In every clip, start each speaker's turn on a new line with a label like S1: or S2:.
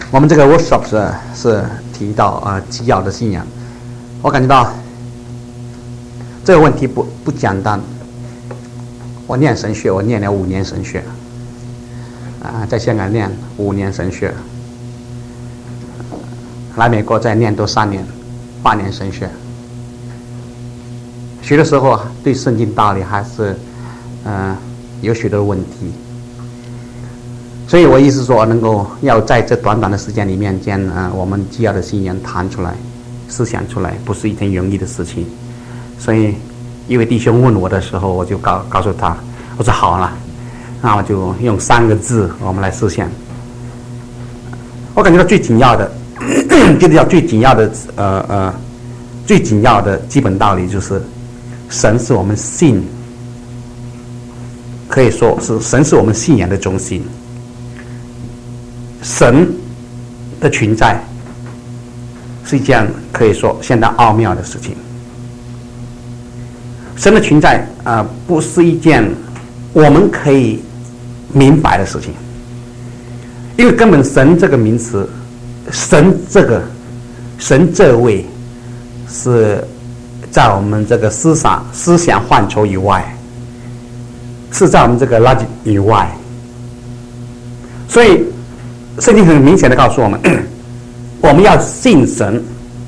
S1: 我们这个 workshop 是提到基要的信仰，我感觉到这个问题不简单。我念神学，我念了5年神学，在香港念5年神学，来美国再念多3年，8年神学。学的时候对圣经道理还是有许多问题，所以我意思说要在这短短的时间里面将我们基要的信仰谈出来、思想出来，不是一件容易的事情。所以一位弟兄问我的时候，我就告诉他，我说好了，那我就用3个字我们来思想。我感觉到最紧要的就是要最紧要的基本道理就是神是我们信，可以说是神是我们信仰的中心。神的存在是一件可以说相当奥妙的事情。神的存在不是一件我们可以明白的事情，因为根本神这个名词，神这位是在我们这个思想范畴以外，是在我们这个逻辑以外。所以圣经很明显的告诉我们，我们要信神，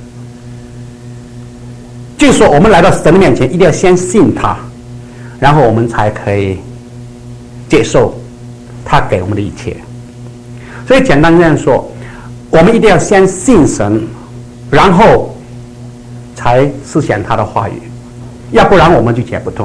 S1: 就是说我们来到神的面前一定要先信他，然后我们才可以接受他给我们的一切。所以简单这样说，我们一定要先信神，然后才思想他的话语，要不然我们就解不通。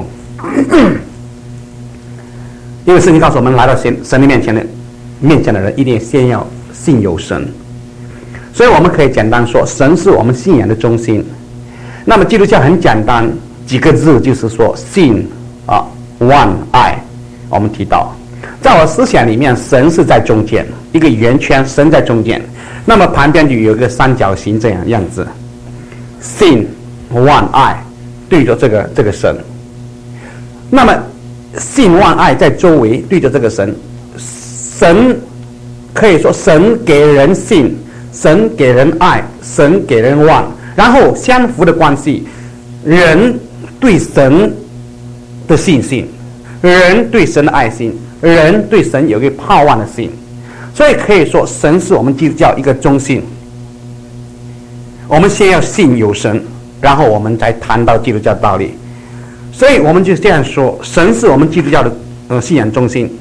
S1: 因为圣经告诉我们，来到神的面前的人一定先要信有神。所以我们可以简单说，神是我们信仰的中心。那么基督教很简单，几个字就是说信one 爱。我们提到在我思想里面，神是在中间，一个圆圈，神在中间，那么旁边就有一个三角形这样子，信 one 爱对着这个神。那么信 one 爱在周围对着这个神，神可以说神给人信，神给人爱，神给人望，然后相符的关系，人对神的信心，人对神的爱心，人对神有一个盼望的心。所以可以说神是我们基督教一个中心。我们先要信有神，然后我们才谈到基督教道理。所以我们就这样说，神是我们基督教的信仰中心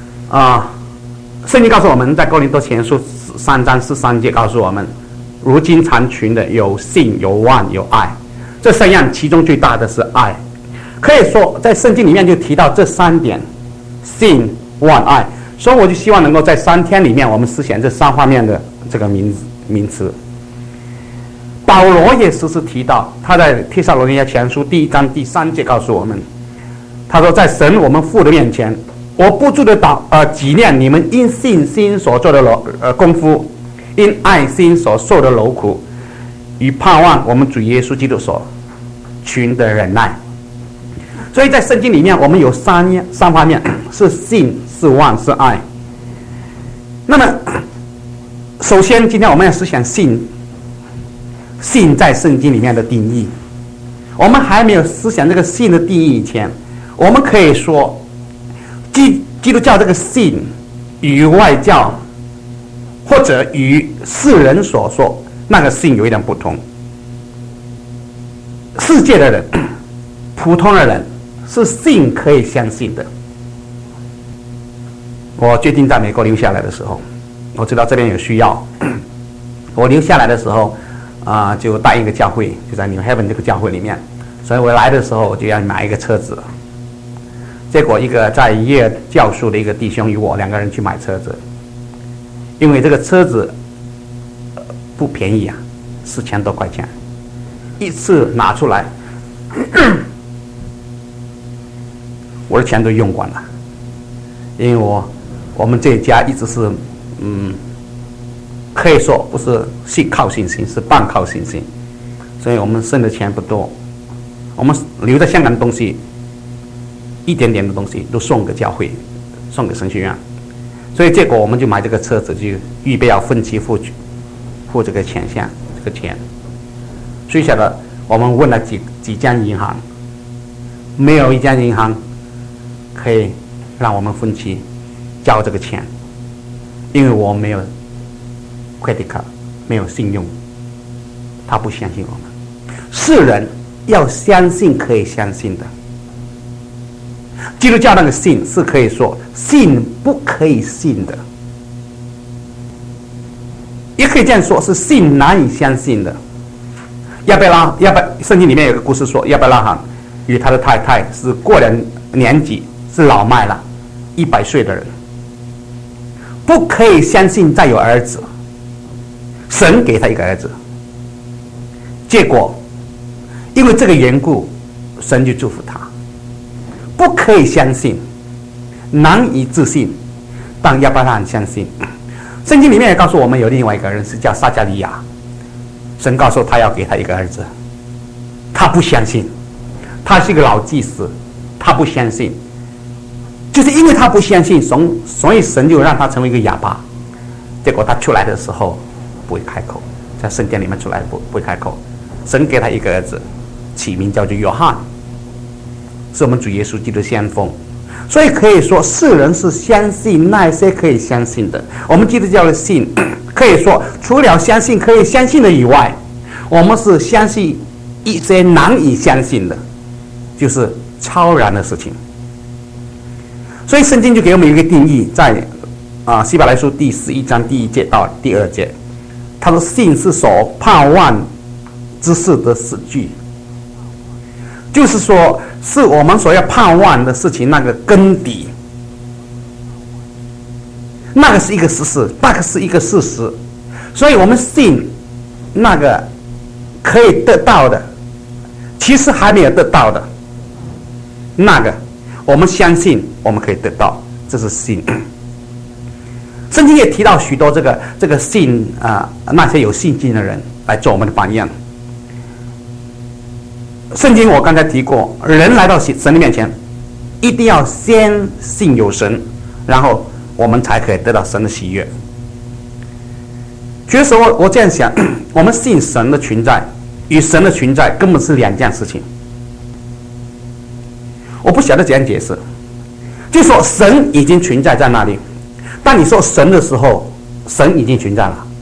S1: 圣经告诉我们，在哥林多前书3章13节告诉我们，如今常存的有信、有望、有爱，这3样其中最大的是爱。可以说在圣经里面就提到这3点，信、望、爱。所以我就希望能够在3天里面我们思想这3方面的这个名词。保罗也时时提到，他在帖撒罗尼迦前书1章第3节告诉我们，他说，在神我们父的面前，我不住的纪念你们因信心所做的功夫，因爱心所受的劳苦，与盼望我们主耶稣基督所存的忍耐。所以在圣经里面我们有3方面，是信，是望，是爱。那么首先今天我们要思想信在圣经里面的定义。我们还没有思想这个信的定义以前，我们可以说基督教这个信与外教或者与世人所说那个信有一点不同。世界的人，普通的人是信可以相信的。我最近在美国留下来的时候，我知道这边有需要，我留下来的时候就带一个教会，就在 New Haven 这个教会里面，所以我来的时候我就要买一个车子。结果一个在耶尔教书的一个弟兄与我2个人去买车子，因为这个车子不便宜，4000多块钱，一次拿出来我的钱都用光了。因为我们这一家一直是可以说不是靠信心，是半靠信心，所以我们剩的钱不多，我们留在香港的东西一点点的东西都送给教会，送给神学院。 所以结果我们就买这个车子，就预备要分期付这个钱这个钱。所以晓得我们问了几家银行，没有一家银行可以让我们分期交这个钱，因为我没有 credit card， 没有信用，他不相信我们。世人要相信可以相信的，基督教那个信是可以说信不可以信的，也可以这样说，是信难以相信的。圣经里面有个故事说，亚伯拉罕与他的太太是过了年纪，是老迈了100岁的人，不可以相信再有儿子，神给他一个儿子，结果因为这个缘故，神就祝福他。不可以相信，难以置信，但亚伯拉罕相信。圣经里面也告诉我们，有另外一个人是叫撒迦利亚，神告诉他要给他一个儿子，他不相信，他是一个老祭司，他不相信，就是因为他不相信，所以神就让他成为一个哑巴。结果他出来的时候不会开口，在圣殿里面出来不会开口。神给他一个儿子，起名叫做约翰，是我们主耶稣基督的先锋。所以可以说，世人是相信那些可以相信的。我们基督教的信，可以说除了相信可以相信的以外，我们是相信一些难以相信的，就是超然的事情。所以圣经就给我们一个定义，在希伯来书第11章第1节到第2节，他说信是所盼望之事的实据，就是说是我们所要盼望的事情那个根底，那个是一个事实，那个是一个事实。所以我们信那个可以得到的，其实还没有得到的那个，我们相信我们可以得到，这是信。圣经也提到许多这个信那些有信心的人来做我们的榜样。圣经我刚才提过，人来到神的面前，一定要先信有神，然后我们才可以得到神的喜悦。其实我这样想，我们信神的存在与神的存在根本是两件事情。我不晓得怎样解释，就说神已经存在在那里，当你说神的时候，神已经存在了。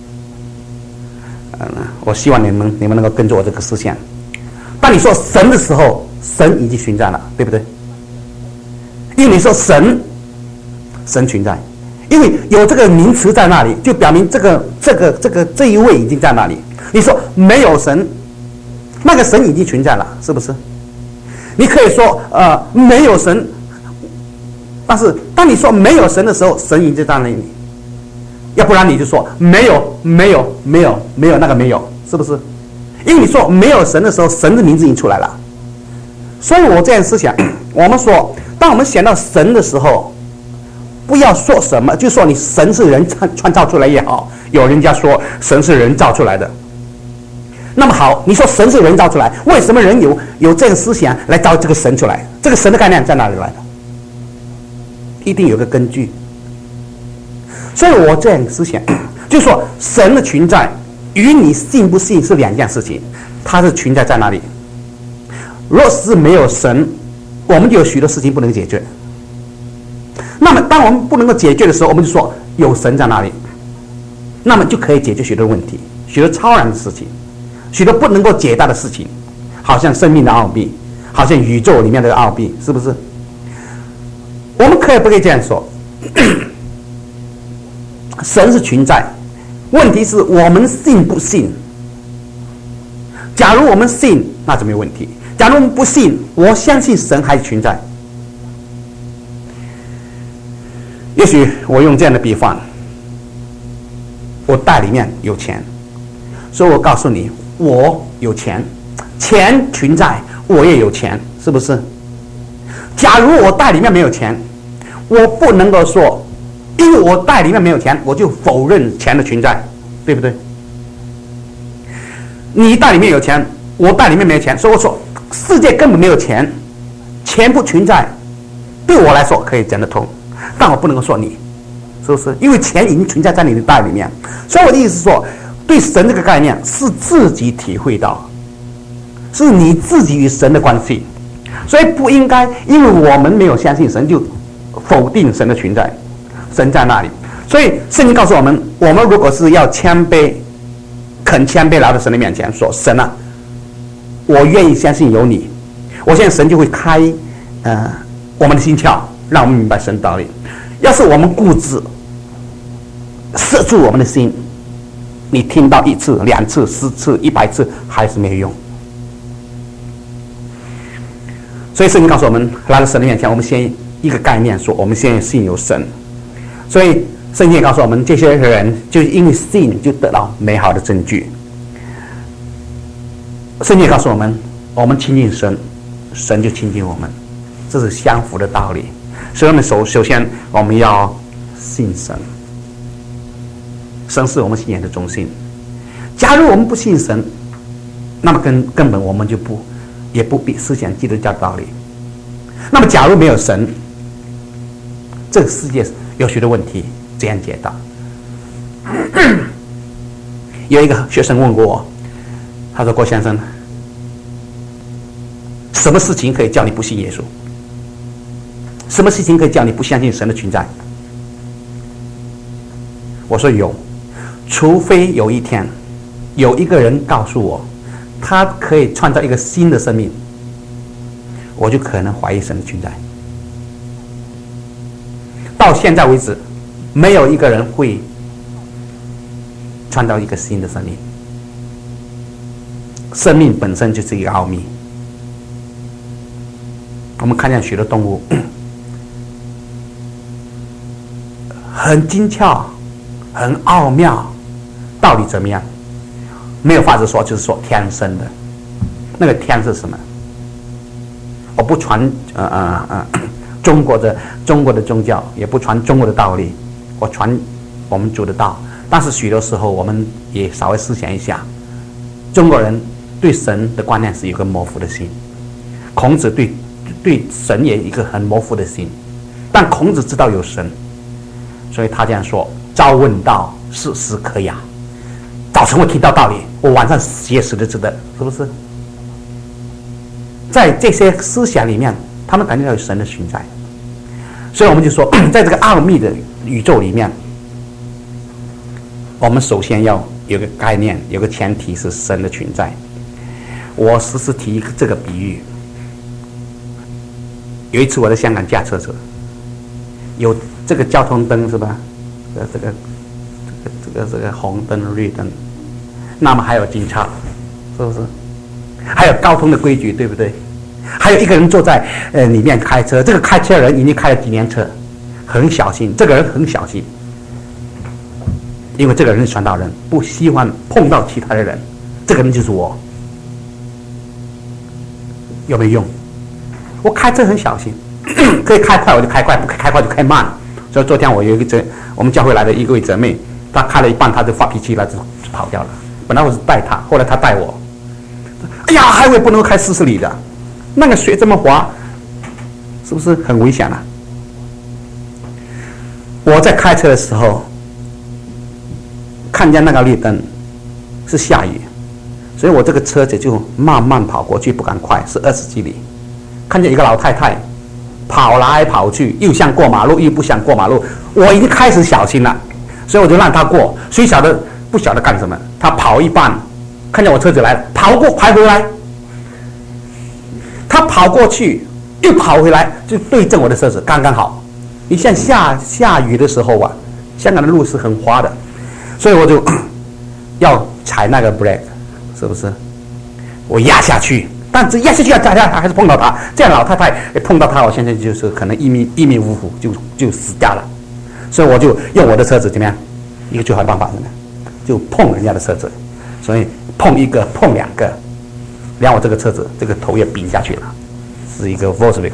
S1: 我希望你们能够跟着我这个思想。当你说神的时候，神已经存在了，对不对？因为你说神存在，因为有这个名词在那里，就表明这一位已经在那里。你说没有神，那个神已经存在了，是不是？你可以说没有神，但是当你说没有神的时候，神已经在那里。要不然你就说没有那个没有，是不是？因为你说没有神的时候，神的名字已经出来了。所以我这样思想，我们说，当我们想到神的时候，不要说什么，就说你神是人创造出来也好，有人家说神是人造出来的。那么好，你说神是人造出来，为什么人有这样思想来造这个神出来？这个神的概念在哪里来的？一定有个根据。所以我这样思想，就说神的存在与你信不信是两件事情，它是存在在哪里？若是没有神，我们就有许多事情不能解决。那么当我们不能够解决的时候，我们就说有神在哪里，那么就可以解决许多问题，许多超然的事情，许多不能够解答的事情，好像生命的奥秘，好像宇宙里面的奥秘，是不是？我们可以不可以这样说？神是存在，问题是我们信不信。假如我们信，那就没有问题；假如我们不信，我相信神还存在。也许我用这样的比方，我袋里面有钱，所以我告诉你，我有钱，钱存在，我也有钱，是不是？假如我袋里面没有钱，我不能够说，因为我袋里面没有钱，我就否认钱的存在，对不对？你袋里面有钱，我袋里面没有钱，所以我说世界根本没有钱，钱不存在，对我来说可以讲得通，但我不能够说你， 是不是？因为钱已经存在在你的袋里面。所以我的意思是说，对神这个概念是自己体会到，是你自己与神的关系。所以不应该因为我们没有相信神就否定神的存在。神在那里。所以圣经告诉我们，我们如果是要谦卑，肯谦卑来到神的面前说，神啊，我愿意相信有你，我相信神就会开我们的心窍，让我们明白神道理。要是我们固执塞住我们的心，你听到1次、2次、10次、100次还是没有用。所以圣经告诉我们，来到神的面前，我们先一个概念说，我们先信有神。所以圣经也告诉我们，这些人就因为信就得到美好的证据。圣经也告诉我们，我们亲近神，神就亲近我们，这是相符的道理。所以我们首先我们要信神，神是我们信仰的中心。假如我们不信神，那么根本我们就也不必思想基督教的道理。那么假如没有神，这个世界有许多问题怎样解答？有一个学生问过我，他说：“郭先生，什么事情可以叫你不信耶稣？什么事情可以叫你不相信神的存在？”我说有，除非有一天有一个人告诉我，他可以创造一个新的生命，我就可能怀疑神的存在。到现在为止，没有一个人会创造一个新的生命。生命本身就是一个奥秘。我们看见许多动物很精巧，很奥妙，到底怎么样？没有法子说，就是说天生的。那个天是什么？我不传中国的宗教，也不传中国的道理，我传我们主的道。但是许多时候我们也稍微思想一下，中国人对神的观念是有个模糊的心，孔子对神也有一个很模糊的心，但孔子知道有神，所以他这样说：朝问道，夕死可哑。早晨我听到道理，我晚上写死的值得，是不是？在这些思想里面，他们感觉到有神的存在。所以我们就说，在这个奥秘的宇宙里面，我们首先要有个概念，有个前提是神的存在。我时时提这个比喻。有一次我在香港驾车子，有这个交通灯是吧？这个红灯绿灯，那么还有警察，是不是？还有交通的规矩，对不对？还有一个人坐在里面开车，这个开车的人已经开了几年车，很小心，这个人很小心，因为这个人是传道人，不希望碰到其他的人，这个人就是我。有没有用？我开车很小心，可以开快我就开快，不可以开快就开慢。所以昨天我有一个我们教会来的一位姊妹，她开了一半，她就发脾气了，就跑掉了。本来我是带她，后来她带我。哎呀，还会不能开40里的，那个水这么滑，是不是很危险啊？我在开车的时候，看见那个绿灯是下雨，所以我这个车子就慢慢跑过去，不敢快，是20几里。看见一个老太太跑来跑去，又想过马路又不想过马路，我已经开始小心了，所以我就让她过。谁不晓得干什么，她跑一半，看见我车子来了，跑过还回来，她跑过去又跑回来，就对正我的车子，刚刚好。你像下雨的时候啊，香港的路是很滑的，所以我就要踩那个 brake， 是不是？我压下去。但是压下去还是碰到他，这样老太太碰到他，我现在就是可能一命呜呼，就死掉了。所以我就用我的车子怎么样？一个最好的办法是呢，就碰人家的车子，所以碰一个碰2个，让我这个车子这个头也顶下去了，是一个 Volkswagen。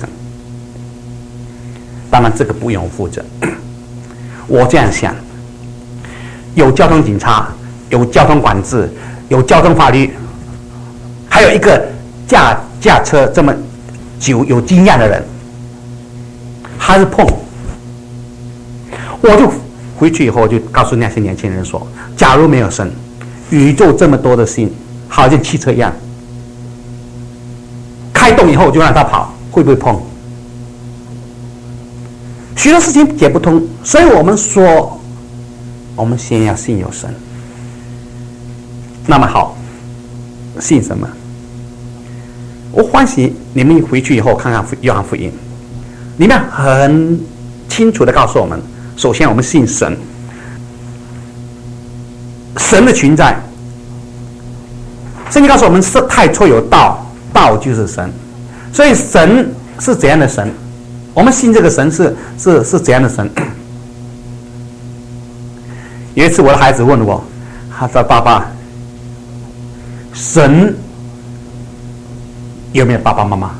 S1: 当然这个不用负责，我这样想，有交通警察，有交通管制，有交通法律，还有一个驾车这么久有经验的人，还是碰，我就回去以后就告诉那些年轻人说：假如没有神，宇宙这么多的星，好像汽车一样，开动以后就让它跑，会不会碰？许多事情解不通，所以我们说，我们先要信有神。那么好，信什么？我欢喜你们回去以后看看约翰福音，里面很清楚的告诉我们，首先我们信神，神的存在。圣经告诉我们，是太初有道，道就是神。所以神是怎样的神？我们信这个神是怎样的神？有一次我的孩子问我，他说：“爸爸，神有没有爸爸妈妈？”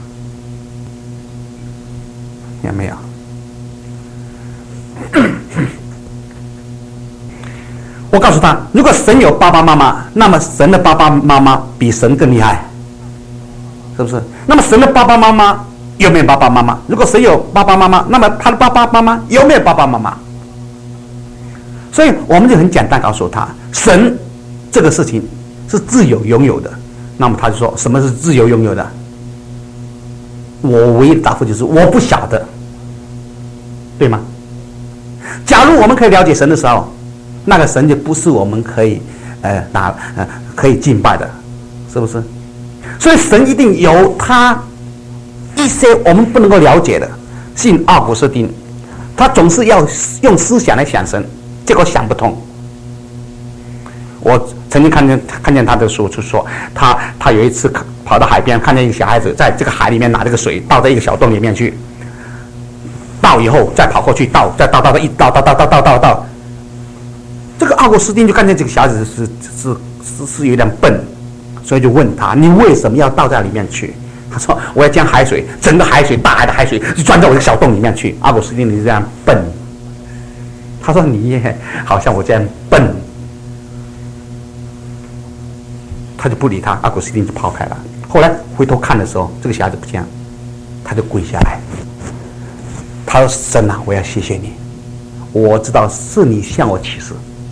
S1: 有没有？我告诉他，如果神有爸爸妈妈，那么神的爸爸妈妈比神更厉害，是不是？那么神的爸爸妈妈有没有爸爸妈妈？如果神有爸爸妈妈，那么他的爸爸妈妈有没有爸爸妈妈？所以我们就很简单告诉他，神这个事情是自由拥有的。那么他就说，什么是自由拥有的？我唯一的答复就是我不晓得，对吗？假如我们可以了解神的时候，那个神就不是我们可以可以敬拜的，是不是？所以神一定有他一些我们不能够了解的。信奥古斯丁，他总是要用思想来想神，结果想不通。我曾经看见他的书，就说他有一次跑到海边，看见一个小孩子在这个海里面拿这个水倒在一个小洞里面去，倒以后再跑过去倒，再倒，一倒。这个奥古斯丁就看见这个小孩子是有点笨，所以就问他：“你为什么要倒在里面去？”他说：“我要将海水，整个海水，大海的海水，就钻到我的小洞里面去。”奥古斯丁，你这样笨。他说：“你也好像我这样笨。”他就不理他，奥古斯丁就跑开了。后来回头看的时候，这个小孩子不见了，他就跪下来，他说：“神啊，我要谢谢你，我知道是你向我启示。”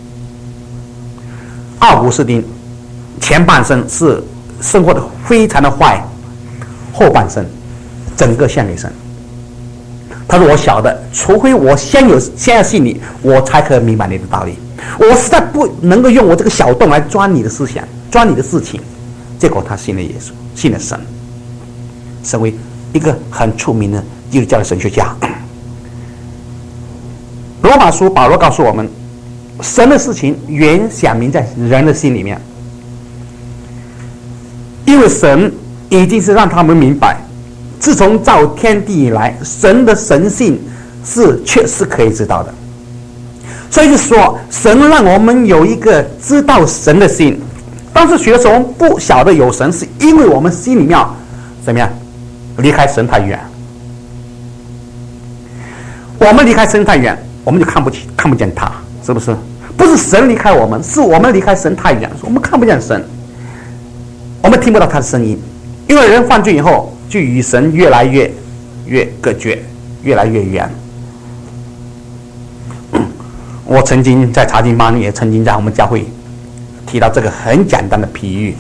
S1: 奥古斯丁前半生是生活的非常的坏，后半生整个献给神。他说：“我晓得，除非我先要信你，我才可以明白你的道理。我实在不能够用我这个小洞来钻你的思想，钻你的事情。”结果他信了耶稣，信了神，成为一个很出名的基督教的神学家。罗马书保罗告诉我们，神的事情原显明在人的心里面，因为神已经是让他们明白，自从造天地以来，神的神性是确实可以知道的。所以就说，神让我们有一个知道神的心，但是许多时候我们不晓得有神，是因为我们心里面怎么样离开神太远。我们离开神太远，我们就看不见他，是不是？不是神离开我们，是我们离开神太远，我们看不见神，我们听不到他的声音。因为人犯罪以后，就与神越来越隔绝，越来越远。我曾经在查经班，也曾经在我们教会提到这个很简单的比喻，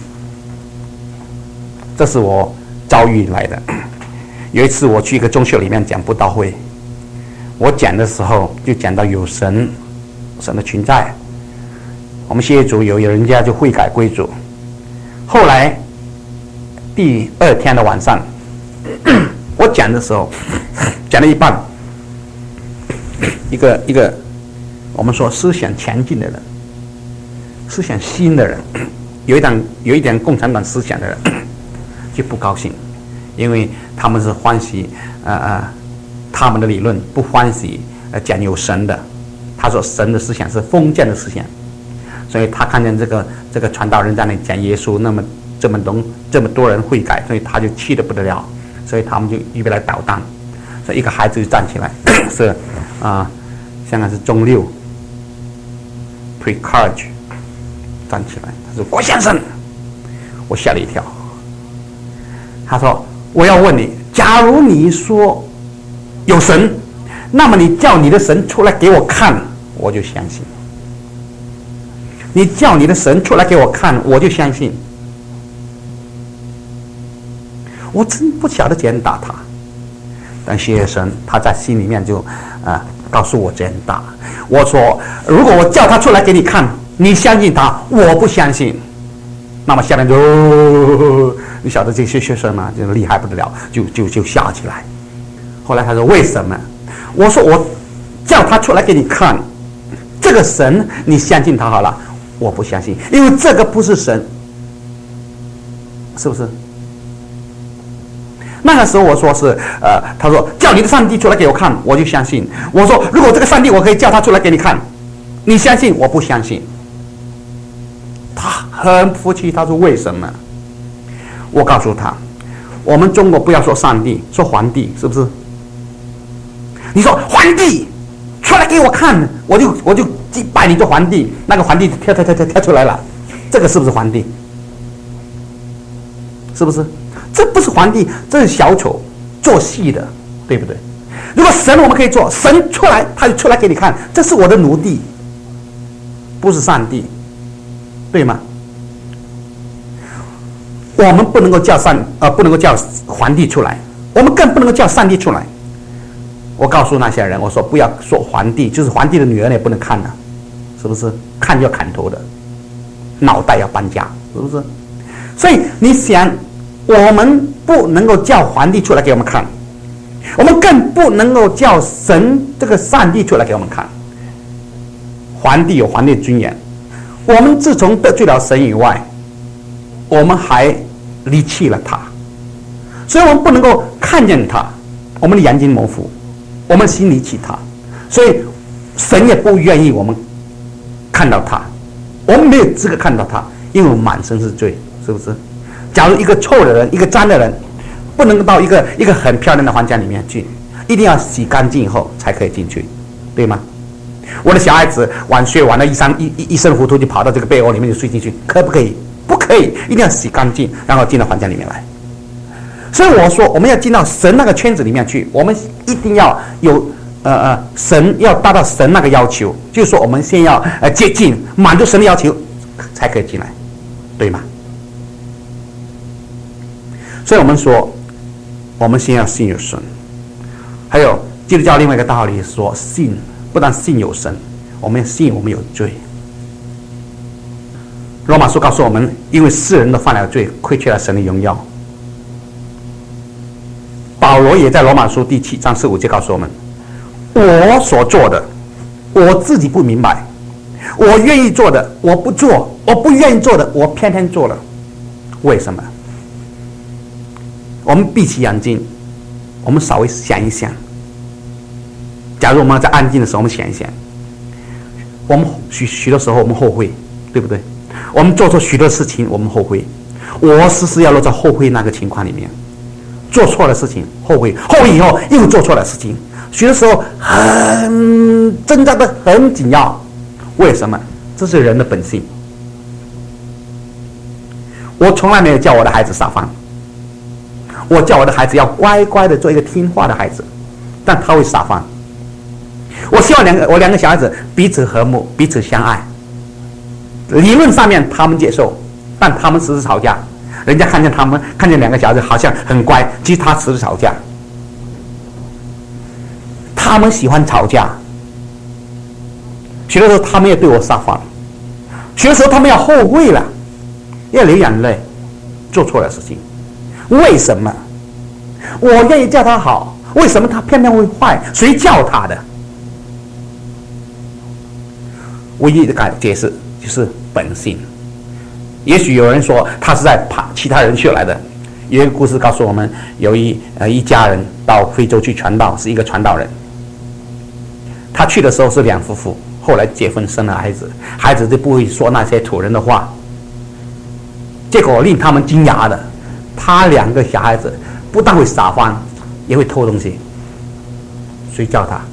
S1: 这是我遭遇来的。有一次我去一个中学里面讲布道会，我讲的时候就讲到有神的存在。我们谢谢主，有人家就悔改归主。后来第二天的晚上，我讲的时候讲了一半，一个我们说思想前进的人，思想新的人，有一点共产党思想的人就不高兴，因为他们是欢喜他们的理论，不欢喜讲有神的。他说神的思想是封建的思想，所以他看见这个传道人在那里讲耶稣，那么这么多人悔改，所以他就气得不得了，所以他们就预备来捣蛋。所以一个孩子就站起来，是香港是中六 pre-college 站起来，他说：“郭先生。”我吓了一跳。他说：“我要问你，假如你说有神，那么你叫你的神出来给我看， 我就相信。你叫你的神出来给我看，我就相信。我真不晓得怎样打他，但谢谢神，他在心里面就告诉我怎样打。我说，如果我叫他出来给你看，你相信他，我不相信，那么下面就你晓得这些学生嘛，就厉害不得了，就笑起来。后来他说为什么？我说我叫他出来给你看，这个神你相信他好了，我不相信，因为这个不是神，是不是？那个时候我说是他说叫你的上帝出来给我看，我就相信。我说如果这个上帝我可以叫他出来给你看，你相信我不相信。他很服气，他说为什么？我告诉他，我们中国不要说上帝，说皇帝，是不是？你说皇帝出来给我看，我就拜你做皇帝，那个皇帝跳出来了，这个是不是皇帝？是不是？这不是皇帝，这是小丑做戏的，对不对？如果神我们可以做，神出来他就出来给你看，这是我的奴隶，不是上帝，对吗？我们不能够叫不能够叫皇帝出来，我们更不能够叫上帝出来。我告诉那些人，我说不要说皇帝，就是皇帝的女儿也不能看了，是不是？看要砍头的，脑袋要搬家，是不是？所以你想，我们不能够叫皇帝出来给我们看，我们更不能够叫神这个上帝出来给我们看。皇帝有皇帝的尊严，我们自从得罪了神以外，我们还离弃了他，所以我们不能够看见他，我们的眼睛模糊，我们心离弃他，所以神也不愿意我们看到他，我们没有资格看到他，因为我们满身是罪，是不是？假如一个臭的人，一个脏的人，不能到一个很漂亮的房间里面去，一定要洗干净以后才可以进去，对吗？我的小孩子晚睡晚到一身糊涂就跑到这个被窝里面就睡进去，可不可以？不可以，一定要洗干净，然后进到房间里面来。所以我说，我们要进到神那个圈子里面去，我们一定要有神要达到神那个要求，就是说我们先要接近，满足神的要求，才可以进来，对吗？所以我们说，我们先要信有神。还有基督教另外一个道理说，信不但信有神，我们要信我们有罪。罗马书告诉我们，因为世人都犯了罪，亏缺了神的荣耀。保罗也在罗马书第7章15节告诉我们，我所做的我自己不明白，我愿意做的我不做，我不愿意做的我偏偏做了。为什么？我们闭起眼睛，我们稍微想一想，假如我们在安静的时候，我们想一想，我们许多时候我们后悔，对不对？我们做错许多事情，我们后悔。我时时要落在后悔那个情况里面，做错了事情后悔，后悔以后又做错了事情，许多时候很挣扎的很紧要。为什么？这是人的本性。我从来没有叫我的孩子撒谎，我叫我的孩子要乖乖的做一个听话的孩子，但他会撒谎。我希望我两个小孩子彼此和睦，彼此相爱。理论上面他们接受，但他们时时吵架。人家看见两个小孩子好像很乖，其实他时时吵架。他们喜欢吵架，许多时候他们也对我撒谎，许多时候他们要后悔了，要流眼泪，做错了事情。为什么？我愿意叫他好，为什么他偏偏会坏？谁叫他的？唯一的解释就是本性。也许有人说他是在怕其他人去来的。有一个故事告诉我们，有一家人到非洲去传道，是一个传道人。他去的时候是两夫妇，后来结婚生了孩子，孩子就不会说那些土人的话。结果令他们惊讶的，他两个小孩子不但会撒谎，也会偷东西。谁叫他？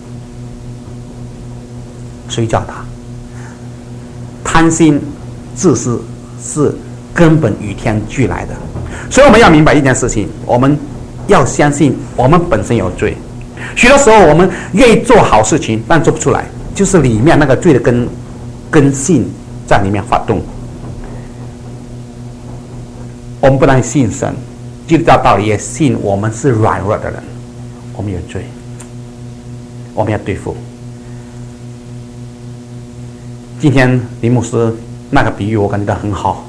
S1: 谁叫他？贪心、自私是根本与天俱来的。所以我们要明白一件事情，我们要相信我们本身有罪。许多时候我们愿意做好事情，但做不出来， 就是里面那个罪的根性在里面发动。我们不但信神，基督教道理也信我们是软弱的人，我们有罪，我们要对付。今天林牧师那个比喻我感觉到很好，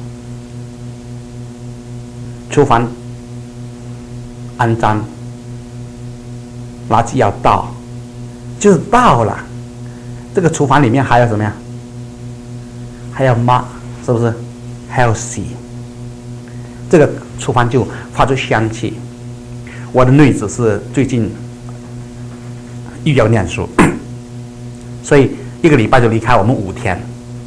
S1: 厨房肮脏，垃圾要倒，就是倒了，这个厨房里面还要怎么样？还要抹，是不是？还要洗，这个厨房就发出香气。我的女子是最近又要念书，所以1个礼拜就离开我们5天。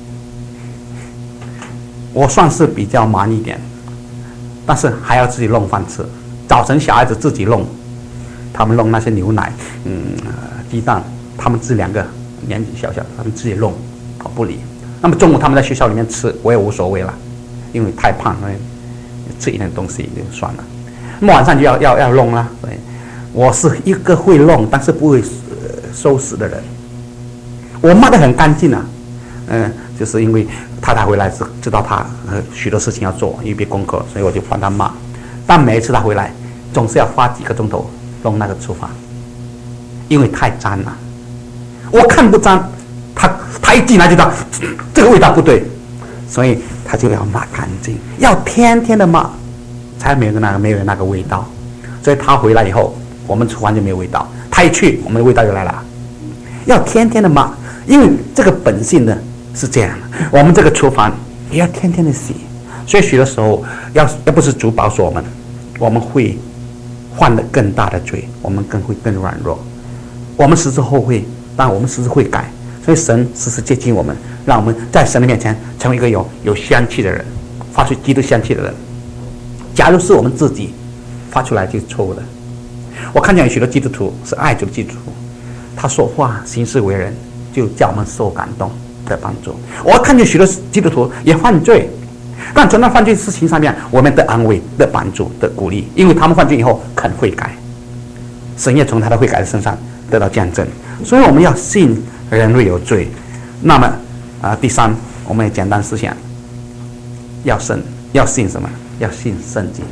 S1: 我算是比较忙一点，但是还要自己弄饭吃。早晨小孩子自己弄，他们弄那些牛奶、鸡蛋，他们自己2个年纪小，他们自己弄，我不理。那么中午他们在学校里面吃，我也无所谓了，因为太胖了，吃一点东西就算了。那么晚上就要弄了。所以我是一个会弄但是不会收拾的人。我抹得很干净啊，就是因为太太回来知道她许多事情要做，预备功课，所以我就帮她抹。但每一次她回来，总是要花几个钟头弄那个厨房，因为太脏了。我看不脏，她一进来就知道这个味道不对，所以她就要抹干净，要天天的抹，才没有那个味道。所以她回来以后，我们厨房就没有味道。她一去，我们的味道就来了。要天天的抹，因为这个本性呢是这样的。我们这个厨房也要天天的洗，所以许多时候要不是主保守我们会犯了更大的罪，我们会更软弱，我们时时后悔，但我们时时会改。所以神时时接近我们，让我们在神的面前成为一个有香气的人，发出基督香气的人。假如是我们自己发出来就是错误的。我看见有许多基督徒是爱主的基督徒，他说话行事为人就叫我们受感动的帮助。我看见许多基督徒也犯罪，但从那犯罪事情上面，我们的安慰、的帮助、的鼓励，因为他们犯罪以后肯悔改，神也从他的悔改的身上得到见证。所以我们要信人类有罪。那么第三，我们也简单思想，要信什么？要信圣经。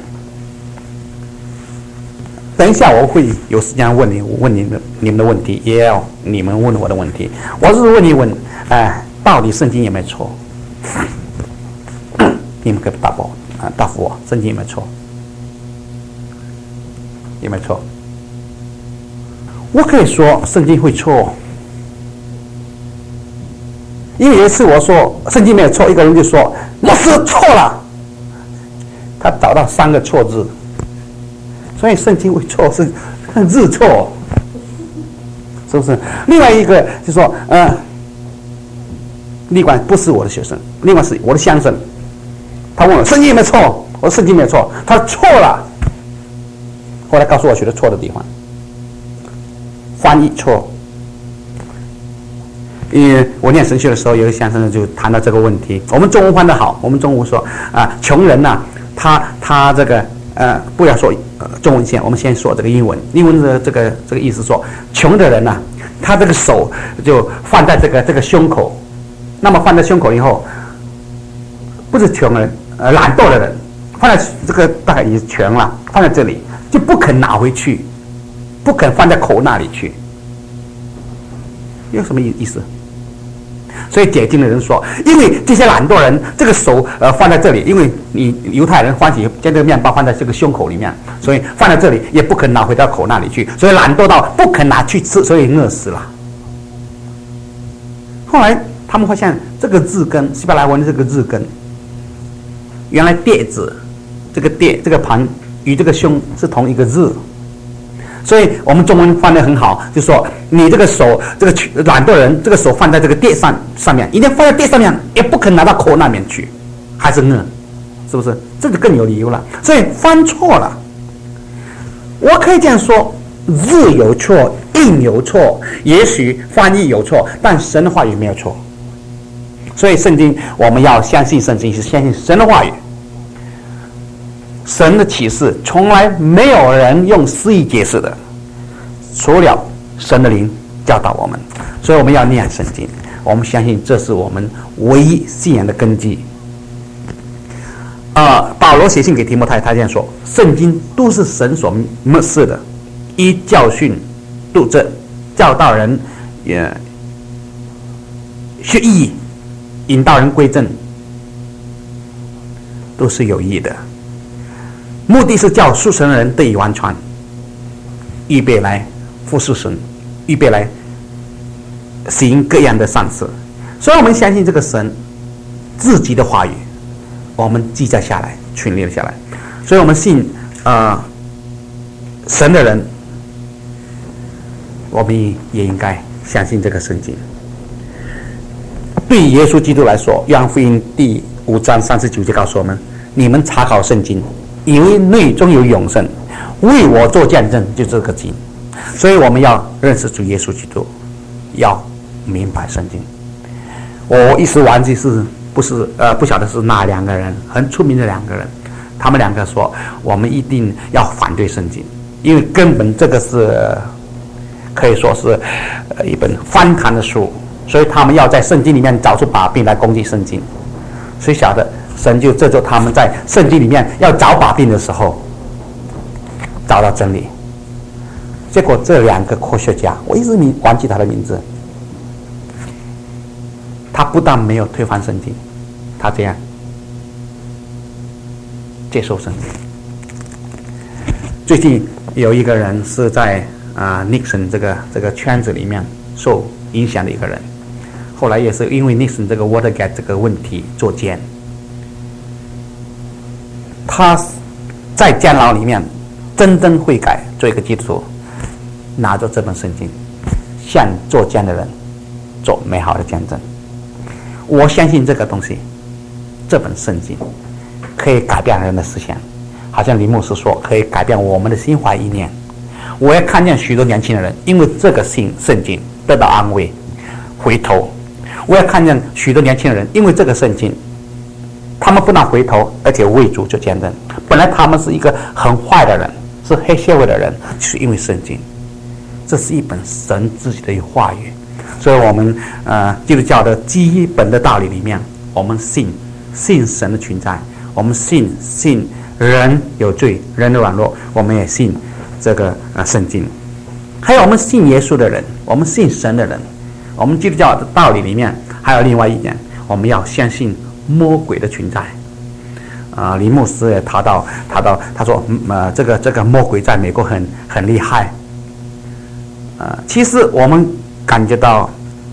S1: 等一下我会有时间问你们的问题，也要你们问我的问题。我是问一问，到底圣经有没有错？你们可以答复我，圣经有没有错？有没有错？我可以说圣经会错，因为有一次我说圣经没有错，一个人就说牧师错了，他找到3个错字。所以圣经会错是日错，是不是？另外一个就说，另外不是我的学生，另外是我的先生，他问我圣经有没有错，我说圣经没有错，他说错了，后来告诉我学的错的地方，翻译错。因为我念神学的时候，有一个先生就谈到这个问题。我们中文翻得好，我们中文说穷人呐，他这个不要说中文先，我们先说这个英文。英文的这个意思说，穷的人呐，他这个手就放在这个胸口，那么放在胸口以后，不是穷人，懒惰的人放在这个大概也全了，放在这里就不肯拿回去，不肯放在口那里去，有什么意思？所以解经的人说，因为这些懒惰人这个手放在这里，因为你犹太人欢喜将这个面包放在这个胸口里面，所以放在这里也不肯拿回到口那里去，所以懒惰到不肯拿去吃，所以饿死了。后来他们发现这个字根，希伯来文的这个字根，原来疖字这个旁与这个胸是同一个字。所以我们中文翻得很好，就说你这个手，这个懒惰人，这个手放在这个地上面，一定放在地上面，也不肯拿到口那边去，还是饿，是不是？这就更有理由了。所以翻错了。我可以这样说，字有错，印有错，也许翻译有错，但神的话语没有错。所以圣经我们要相信圣经，是相信神的话语。神的启示从来没有人用诗意解释的，除了神的灵教导我们。 所以我们要念圣经，我们相信这是我们唯一信仰的根基。保罗写信给提摩太，他这样说：圣经都是神所默示的，依教训、督责、教导人，学义，引导人归正，都是有益的。目的是叫属神的人得以完全，预备来服侍神，预备来行各样的善事。所以我们相信这个神自己的话语，我们记载下来，存留下来。所以我们信神的人，我们也应该相信这个圣经。对耶稣基督来说，约翰福音第5章39节告诉我们：你们查考圣经，以为内中有永生，为我做见证，就这个经。所以我们要认识主耶稣基督，要明白圣经。我一时忘记不晓得是哪两个人，很出名的两个人，他们两个说我们一定要反对圣经，因为根本这个是可以说是一本翻谈的书，所以他们要在圣经里面找出把柄来攻击圣经。所以晓得神就这就他们在圣经里面要找把柄的时候找到真理。结果这两个科学家，我一直忘记他的名字，他不但没有推翻圣经，他这样接受圣经。最近有一个人是在Nixon 这个圈子里面受影响的一个人，后来也是因为 Nixon 这个 Watergate 这个问题坐监，他在监牢里面真正悔改，做一个基督徒，拿着这本圣经向坐监的人做美好的见证。我相信这个东西，这本圣经可以改变人的思想，好像林牧师说可以改变我们的心怀意念。我也看见许多年轻人因为这个圣经得到安慰回头，我也看见许多年轻人因为这个圣经，他们不但回头，而且为主做见证。本来他们是一个很坏的人，是黑社会的人，就是因为圣经，这是一本神自己的话语。所以我们基督教的基本的道理里面，我们信神的存在，我们信人有罪，人的软弱，我们也信这个圣经。还有我们信耶稣的人，我们信神的人，我们基督教的道理里面还有另外一点，我们要相信魔鬼的存在。林牧师也谈到，他说这个魔鬼在美国很厉害。其实我们感觉到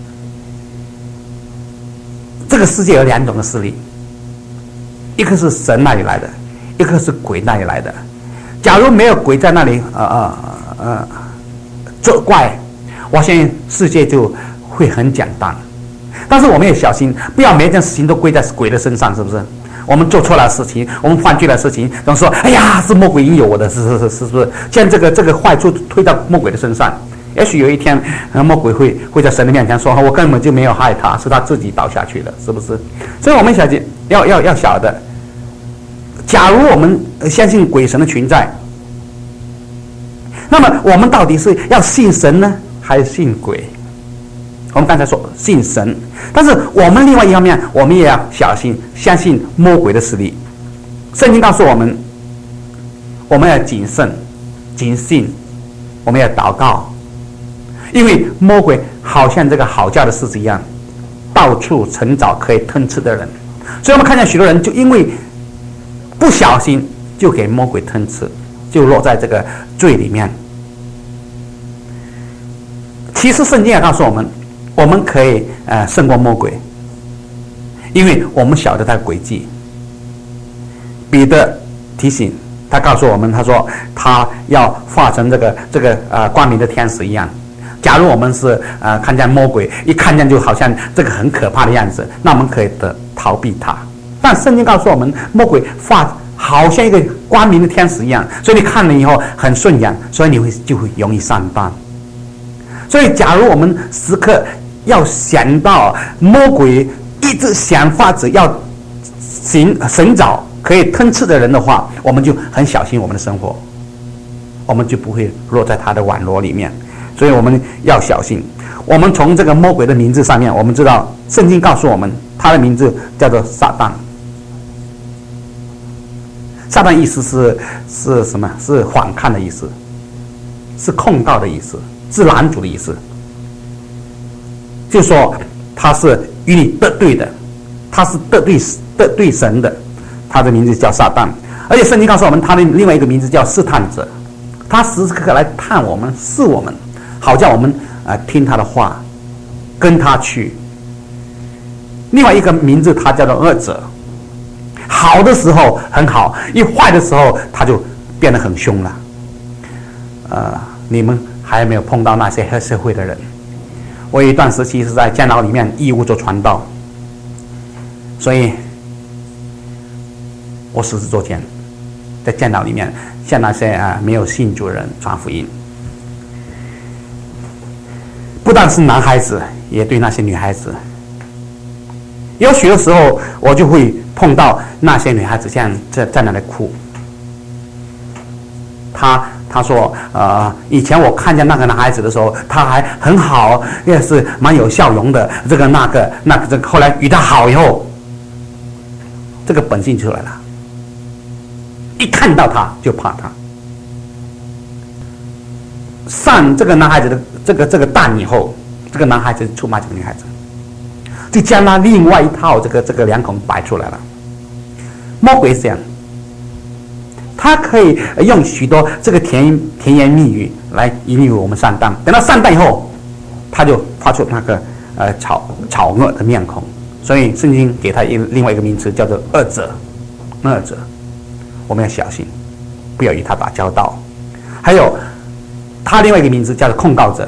S1: 这个世界有两种的势力，一个是神那里来的，一个是鬼那里来的。假如没有鬼在那里作怪，我相信世界就会很简单。但是我们也小心，不要每一件事情都归在鬼的身上，是不是？我们做错了事情，我们犯罪了事情，总说哎呀是魔鬼引诱我的，是不是？将这个坏处推到魔鬼的身上。也许有一天魔鬼会在神的面前说，我根本就没有害他，是他自己倒下去的，是不是？所以我们小心要晓得，假如我们相信鬼神的存在，那么我们到底是要信神呢，还是信鬼？我们刚才说信神，但是我们另外一方面，我们也要小心相信魔鬼的势力。圣经告诉我们，我们要谨慎、谨信，我们要祷告，因为魔鬼好像这个好叫的狮子一样，到处寻找可以吞吃的人。所以我们看见许多人就因为不小心就给魔鬼吞吃，就落在这个罪里面。其实圣经也告诉我们，我们可以胜过魔鬼，因为我们晓得他的诡计。彼得提醒他，告诉我们，他说他要化成这个光明的天使一样。假如我们是看见魔鬼，一看见就好像这个很可怕的样子，那我们可以逃避他。但圣经告诉我们，魔鬼好像一个光明的天使一样，所以你看了以后很顺眼，所以你就会容易上当。所以假如我们时刻要想到魔鬼一直想法子要寻找可以吞吃的人的话，我们就很小心我们的生活，我们就不会落在他的网罗里面。 所以我们要小心。我们从这个魔鬼的名字上面，我们知道圣经告诉我们，他的名字叫做撒旦。撒旦意思是什么？是反抗的意思，是控告的意思，是拦阻的意思。就是说他是与你得对的，他是得对神的，他的名字叫撒旦。而且圣经告诉我们，他的另外一个名字叫试探者，他时时刻刻来探我们，试我们，好叫我们听他的话，跟他去。另外一个名字他叫做恶者，好的时候很好，一坏的时候他就变得很凶了。你们还没有碰到那些黑社会的人。我有一段时期是在监牢里面义务做传道，所以我实时做监，在监牢里面向那些没有信主的人传福音。不但是男孩子，也对那些女孩子。有许多时候，我就会碰到那些女孩子像在那里哭。他说，以前我看见那个男孩子的时候，他还很好，也是蛮有笑容的。这个后来与他好以后，这个本性出来了，一看到他就怕他。上这个男孩子的这个当以后，这个男孩子出卖这个女孩子，就将他另外一套这个两孔摆出来了。魔鬼是这样，他可以用许多这个甜言蜜语来引诱我们上当。等到上当以后，他就发出那个丑恶的面孔。所以圣经给他另外一个名词叫做恶者。恶者，我们要小心，不要与他打交道。还有他另外一个名字叫做控告者，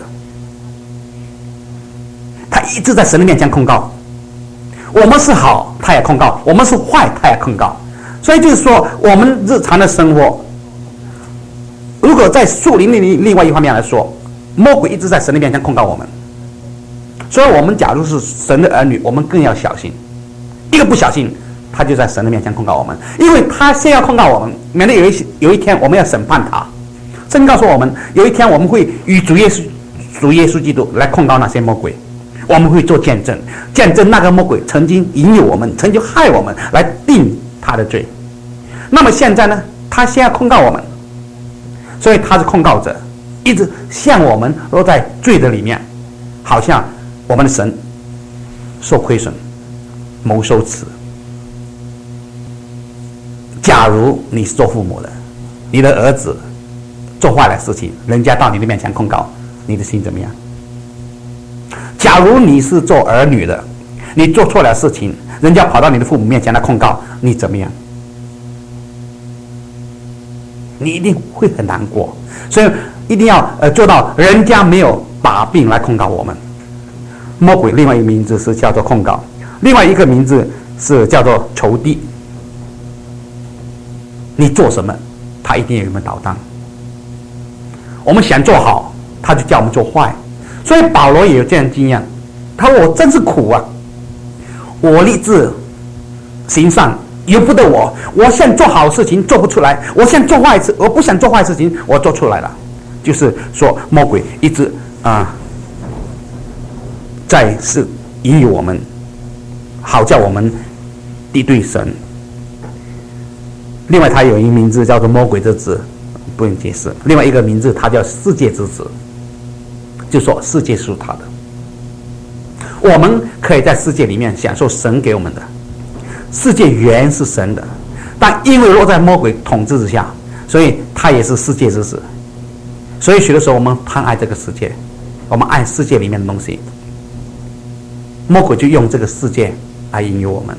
S1: 他一直在神的面前控告，我们是好他也控告，我们是坏他也控告。所以就是说，我们日常的生活，如果在树林另外一方面来说，魔鬼一直在神的面前控告我们。所以我们假如是神的儿女，我们更要小心。一个不小心，他就在神的面前控告我们，因为他先要控告我们，免得有一天我们要审判他。圣经告诉我们，有一天我们会与主耶稣基督来控告那些魔鬼，我们会做见证那个魔鬼曾经引诱我们，曾经害我们，来定他的罪。那么现在呢，他先要控告我们，所以他是控告者，一直向我们落在罪的里面，好像我们的神受亏损，蒙羞耻。假如你是做父母的，你的儿子做坏了事情，人家到你的面前控告，你的心怎么样？假如你是做儿女的，你做错了事情，人家跑到你的父母面前来控告，你怎么样？你一定会很难过。所以一定要做到人家没有把柄来控告我们。魔鬼另外一个名字是叫做控告，另外一个名字是叫做仇敌。你做什么，他一定有没有捣蛋。我们想做好，他就叫我们做坏。所以保罗也有这样的经验，他说我真是苦啊，我立志行善，由不得我。我想做好事情做不出来，我想做坏事，我不想做坏事情，我做出来了。就是说魔鬼一直在是引诱我们，好叫我们敌对神。另外他有一个名字叫做魔鬼之子，不用解释。另外一个名字他叫世界之子，就说世界是他的，我们可以在世界里面享受神给我们的。世界原是神的，但因为落在魔鬼统治之下，所以他也是世界之子。所以许多时候我们贪爱这个世界，我们爱世界里面的东西，魔鬼就用这个世界来引诱我们。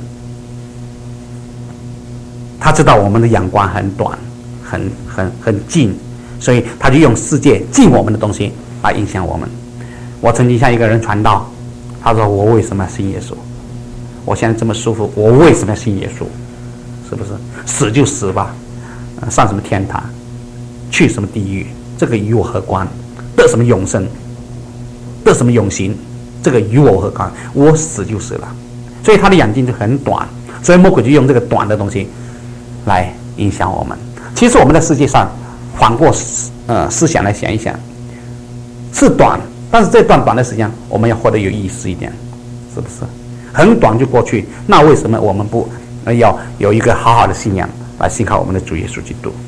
S1: 他知道我们的眼光很短，很近，所以他就用世界近我们的东西来影响我们。我曾经向一个人传道，他说我为什么要信耶稣？我现在这么舒服，我为什么要信耶稣？是不是？死就死吧，上什么天堂，去什么地狱，这个与我何关？得什么永生，得什么永刑，这个与我何关？我死就死了。所以他的眼睛就很短，所以魔鬼就用这个短的东西来影响我们。其实我们在世界上反过思想来想一想， 是短，但是这段短的时间，我们要活得有意思一点，是不是？很短就过去，那为什么我们不要有一个好好的信仰来信靠我们的主耶稣基督？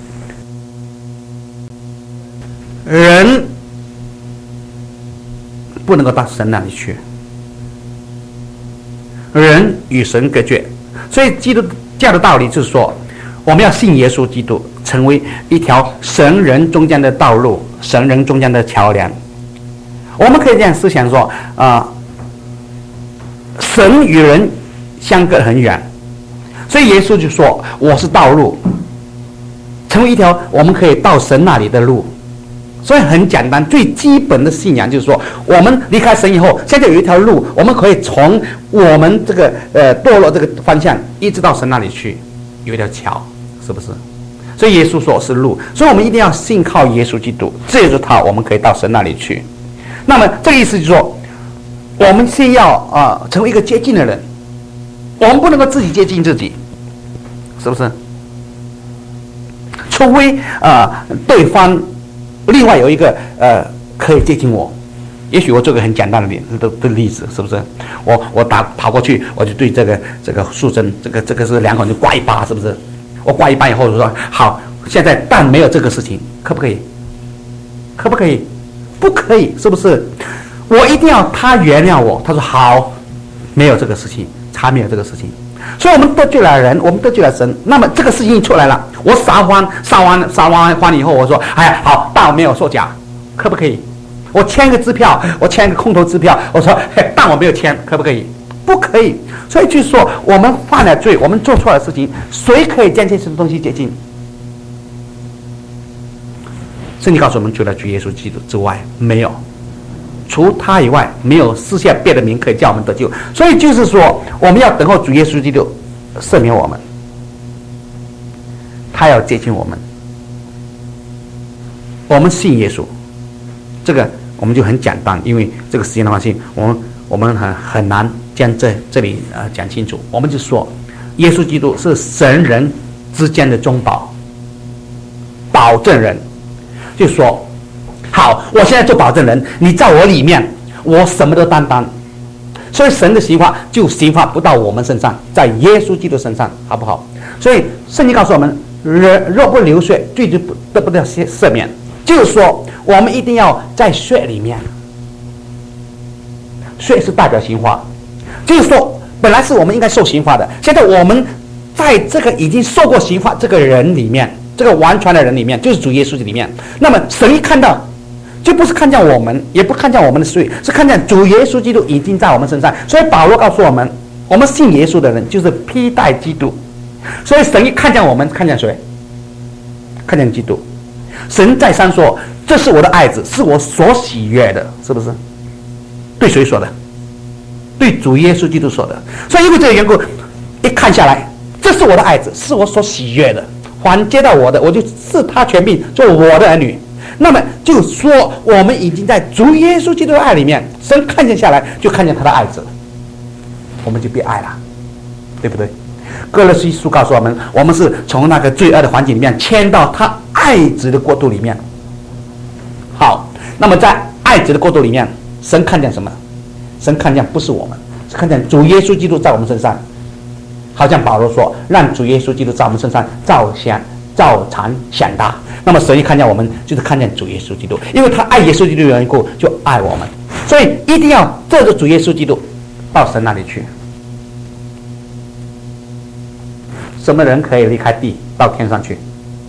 S1: 人不能够到神那里去，人与神隔绝，所以基督教的道理就是说，我们要信耶稣基督，成为一条神人中间的道路，神人中间的桥梁。我们可以这样思想说，神与人相隔很远，所以耶稣就说我是道路，成为一条我们可以到神那里的路。所以很简单，最基本的信仰就是说，我们离开神以后，现在有一条路，我们可以从我们这个堕落这个方向一直到神那里去，有一条桥，是不是？所以耶稣说是路，所以我们一定要信靠耶稣基督，这就是他，我们可以到神那里去。那么这个意思就是说，我们先要成为一个接近的人，我们不能够自己接近自己，是不是？除非对方另外有一个可以接近我，也许我做个很简单的例子，是不是？我跑过去，我就对这个树针，这个是两口就刮一巴，是不是？我刮一巴以后就说好，现在但没有这个事情，可不可以？可不可以？不可以，是不是？我一定要他原谅我。他说好，没有这个事情，才没有这个事情。所以我们得罪了人，我们得罪了神。那么这个事情出来了，我撒完以后，我说哎呀好，但我没有说假，可不可以？我签个支票，我签个空头支票，我说但我没有签，可不可以？不可以。所以就是说，我们犯了罪，我们做错了事情，谁可以将这些东西接近？圣经告诉我们，除了主耶稣基督之外，没有。除他以外，没有私下别的名可以叫我们得救。所以就是说，我们要等候主耶稣基督赦免我们，他要接近我们。我们信耶稣，这个我们就很简单，因为这个时间的关系，我们很难将这里讲清楚。我们就说，耶稣基督是神人之间的中保，保证人，就说。好，我现在做保证人，你在我里面，我什么都担当，所以神的刑罚就刑罚不到我们身上，在耶稣基督身上，好不好？所以圣经告诉我们，人若不流血，罪就得不到赦免。就是说，我们一定要在血里面，血是代表刑罚，就是说，本来是我们应该受刑罚的，现在我们在这个已经受过刑罚这个人里面，这个完全的人里面，就是主耶稣里面，那么神一看到。就不是看见我们，也不看见我们的罪，是看见主耶稣基督已经在我们身上。所以保罗告诉我们，我们信耶稣的人就是披戴基督。所以神一看见我们，看见谁？看见基督。神再三说：“这是我的爱子，是我所喜悦的。”是不是？对谁说的？对主耶稣基督说的。所以因为这个缘故，一看下来，这是我的爱子，是我所喜悦的。凡接到我的，我就赐他权柄做我的儿女。那么就说，我们已经在主耶稣基督的爱里面，神看见下来，就看见他的爱子，我们就被爱了，对不对？哥罗西书告诉我们，我们是从那个罪恶的环境里面迁到他爱子的国度里面。好，那么在爱子的国度里面，神看见什么？神看见不是我们，是看见主耶稣基督在我们身上。好像保罗说，让主耶稣基督在我们身上照常显大。那么神一看见我们，就是看见主耶稣基督，因为他爱耶稣基督的缘故，就爱我们。所以一定要这个主耶稣基督到神那里去。什么人可以离开地到天上去？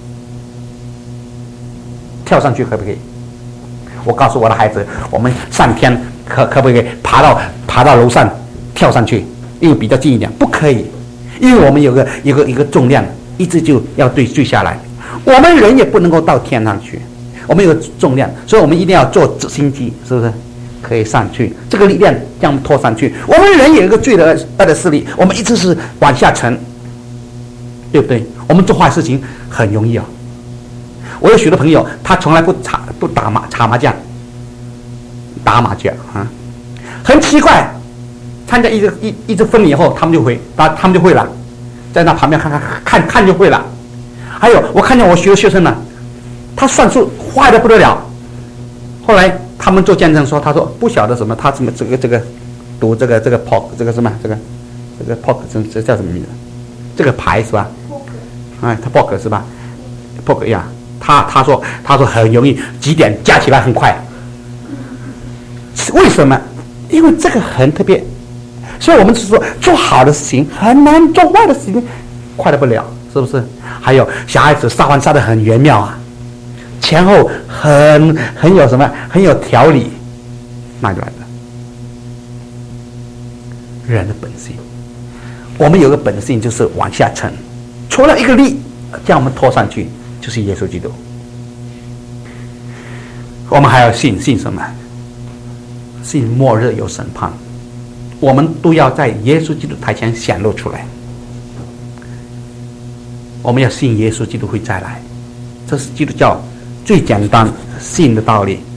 S1: 跳上去可不可以？我告诉我的孩子，我们上天可不可以爬到楼上跳上去？因为比较近一点，不可以，因为我们有一个重量，一直就要坠下来。我们人也不能够到天上去，我们有个重量，所以我们一定要做直升机，是不是？可以上去，这个力量将我们拖上去。我们人有一个罪恶的势力，我们一直是往下沉，对不对？我们做坏事情很容易啊。我有许多朋友，他从来不打麻将，打麻将啊，很奇怪。参加一次婚礼以后，他们就会了，在那旁边看就会了。还有，我看见我学生呢，他算术坏得不得了，后来他们做见证说，他说不晓得什么，他怎么这个读这个 pork 这个什么这个 pork 这叫什么名字？这个牌是吧？哎，他 pork 是吧 ？pork 呀，他说很容易，几点加起来很快。为什么？因为这个很特别，所以我们是说做好的事情很难，做坏的事情快得不了，是不是？还有小孩子撒谎撒得很圆妙啊，前后很有什么，很有条理，哪里来的？人的本性，我们有个本性就是往下沉，除了一个力将我们拖上去，就是耶稣基督。我们还要信什么？信末日有审判，我们都要在耶稣基督台前显露出来。我们要信耶稣基督会再来，这是基督教最简单信的道理。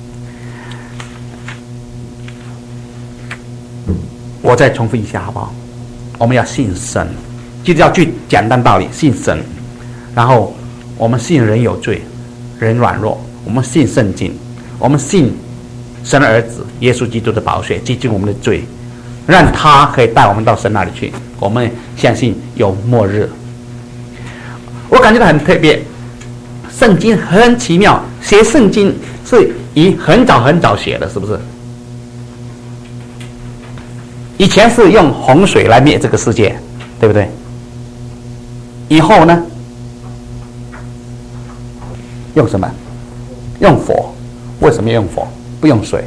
S1: 我再重复一下好不好？我们要信神，基督教最简单道理，信神。然后我们信人有罪，人软弱，我们信圣经，我们信神的儿子耶稣基督的宝血洗净我们的罪，让他可以带我们到神那里去。我们相信有末日。我感觉到很特别，圣经很奇妙，写圣经是以很早写的，是不是？以前是用洪水来灭这个世界，对不对？以后呢？用什么？用火。为什么用火？不用水？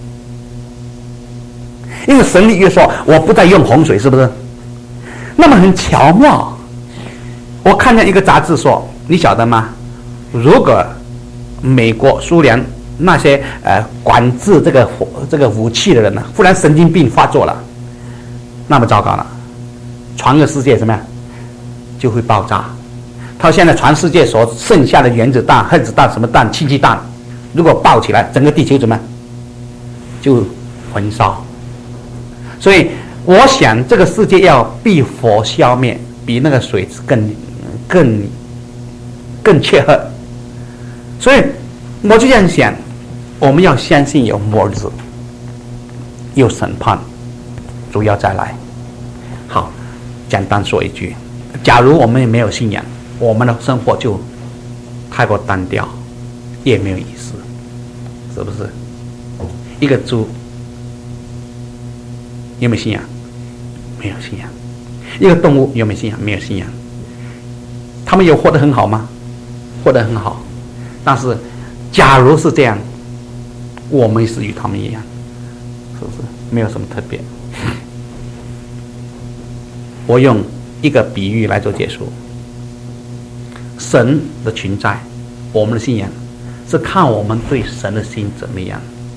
S1: 因为神立约说我不再用洪水，是不是？那么很巧妙。我看见一个杂志说，你晓得吗？如果美国、苏联那些管制这个武器的人呢，忽然神经病发作了，那么糟糕了，全个世界怎么样就会爆炸。他现在全世界所剩下的原子弹、核子弹、什么弹、氢气弹，如果爆起来，整个地球怎么样就焚烧。所以我想这个世界要被火消灭，比那个水更切合。所以我就这样想，我们要相信有末日，有审判，主要再来。好，简单说一句，假如我们没有信仰，我们的生活就太过单调，也没有意思，是不是？一个猪有没有信仰？没有信仰。一个动物有没有信仰？没有信仰。他们有活得很好吗？活得很好。但是假如是这样，我们是与他们一样，是不是？没有什么特别。我用一个比喻来做结束。神的存在，我们的信仰是看我们对神的心怎么样。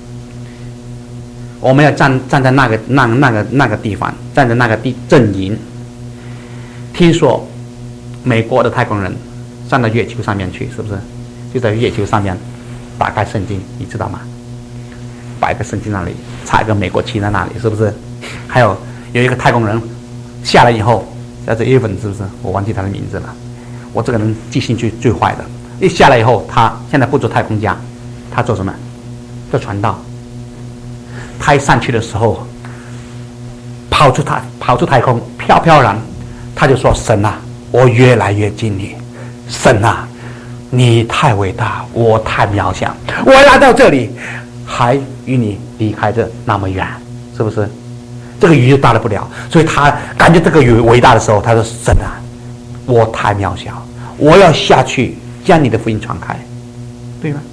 S1: 我们要站在那个地方，站在那个阵营。听说美国的太空人上到月球上面去，是不是？就在月球上面打开圣经，你知道吗？摆个圣经那里，插一个美国旗在那里，是不是？还有一个太空人下来以后，叫做 Evan， 是不是？我忘记他的名字了。我这个人记性最坏的。一下来以后，他现在不做太空家，他做什么？做传道。他一上去的时候，跑出太空，飘飘然，他就说：“神啊，我越来越近你。神啊，你太伟大，我太渺小，我来到这里，还与你离开这那么远，是不是？这个鱼就大得不了。所以他感觉这个鱼伟大的时候，他说：神啊，我太渺小，我要下去将你的福音传开，对吗？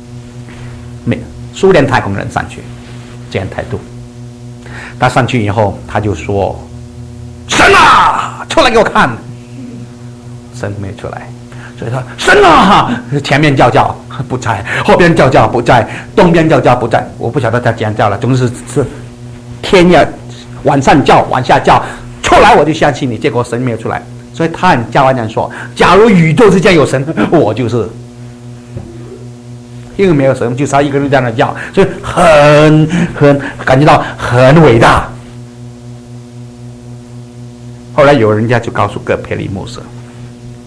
S1: 苏联太空人上去。”这样态度，他上去以后，他就说：“神啊，出来给我看！”神没出来，所以他神啊，前面叫不在，后边叫不在，东边叫不在，我不晓得他怎样叫了，总是天要晚上叫，晚下叫，出来我就相信你。结果神没有出来，所以他很骄傲地说：“假如宇宙之间有神，我就是。”因为没有神，就他一个人在那叫，所以很感觉到很伟大。后来有人家就告诉葛培理牧师，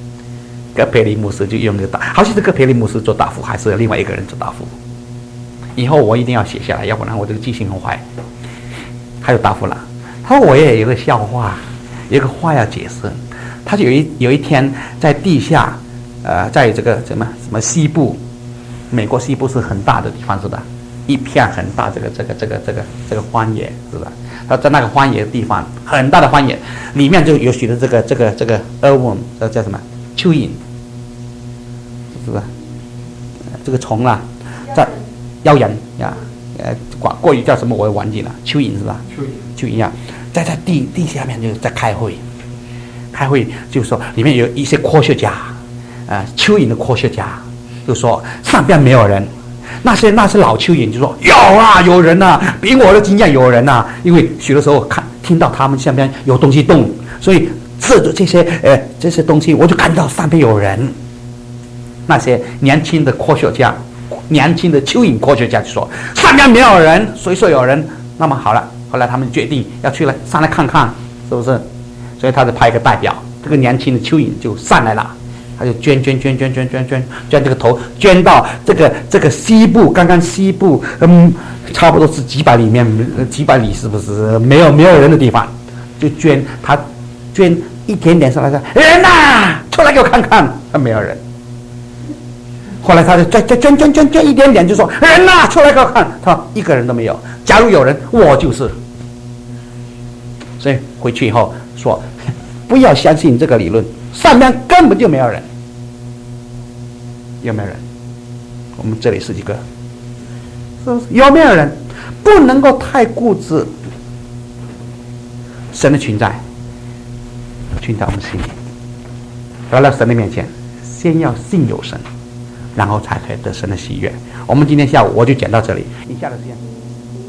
S1: 葛培理牧师就用个好像是葛培理牧师做答复，还是另外一个人做答复。 以后我一定要写下来，要不然我这个记性很坏。还有答复了，他说我也有一个笑话，有一个话要解释。他就有一天在地下，在这个什么西部，美国西部是很大的地方，是吧？一片很大这个荒野，是吧？他在那个荒野的地方，很大的荒野，里面就有许多这个 earthworm， 叫什么蚯蚓，是吧？这个虫啊，在妖人呀，过于叫什么我也忘记了，蚯蚓是吧？蚯蚓呀，在地下面就在开会就是说里面有一些科学家，蚯蚓的科学家就说上边没有人。那些老蚯蚓就说有啊，有人呐、啊，比我的经验有人呐、啊，因为许多时候听到他们下边有东西动，所以这些东西我就感到上边有人。那些年轻的科学家，年轻的蚯蚓科学家就说上边没有人，谁说有人？那么好了，后来他们决定要上来看看，是不是？所以他就派一个代表，这个年轻的蚯蚓就上来了。他就捐这个头，捐到这个西部，刚刚西部，差不多是几百里是不是没有人的地方，就捐一点点上来说人呐，出来给我看看，没有人。后来他就捐一点点，就说人呐，出来给我看，他说一个人都没有。假如有人，我就是。所以回去以后说，不要相信这个理论。上面根本就没有人，有没有人？我们这里是一个，是不是有没有人？不能够太固执。神的存在我们心里，来到神的面前，先要信有神，然后才可以得神的喜悦。我们今天下午我就讲到这里，以下的时间。